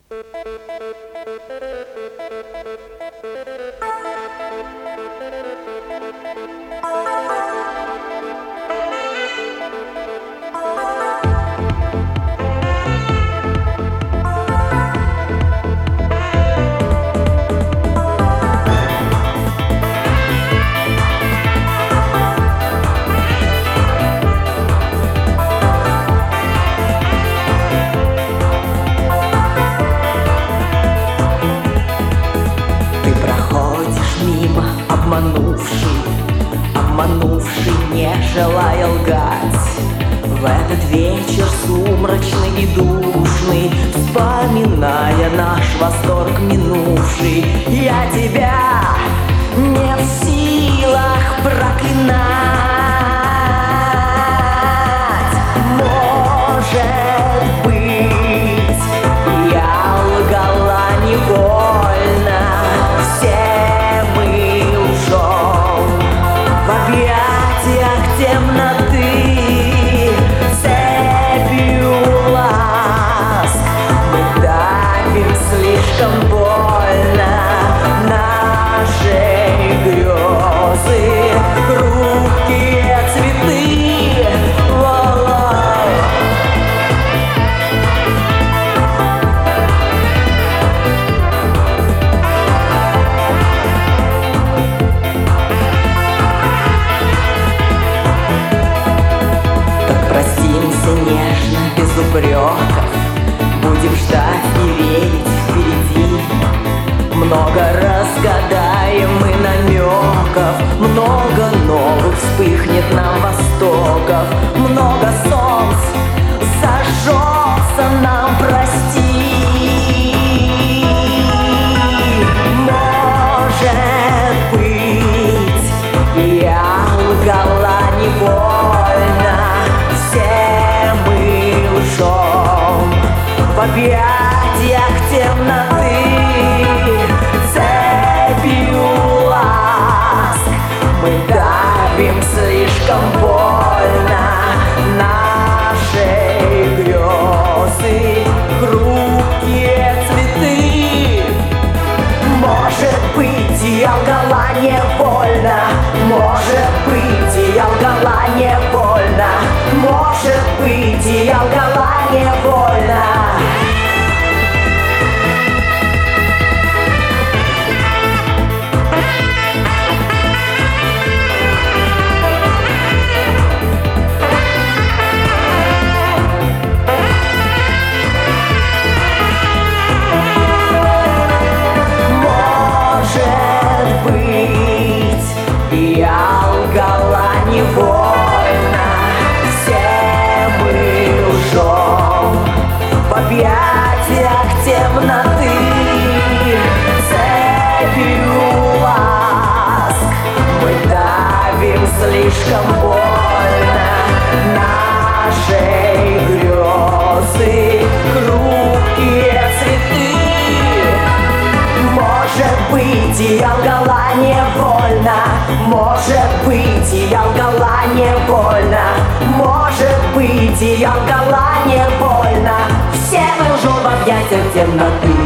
Обманувший, не желая лгать. В этот вечер сумрачный и душный, вспоминая наш восторг минувший, я тебя не в силах проклинать. Может быть, я лгала невольно. Все мы лжем в объятиях темноты, цепью ласк мы давим слишком больно нашей грезы, хрупкие цветы. Нежно, без упреков, будем ждать и верить впереди. Много разгадаем мы намеков, много новых вспыхнет нам востоков, много солнц зажжется нам прости. Может быть, я лгала невольно. Все мы лжем в объятиях темноты, цепью ласк мы давим слишком больно нашей грезы, хрупкие цветы. Может быть, я лгала невольно. Может быть, я лгала невольно. Может быть, я лгала невольно. Я лгала невольно. Все мы лжем в объятиях темноты, цепью ласк мы давим слишком больно нашей грезы, хрупкие цветы. Может быть, я лгала невольно. Может быть, я лгала невольно. Может быть, я лгала невольно. Все мы лжем в объятиях темноты.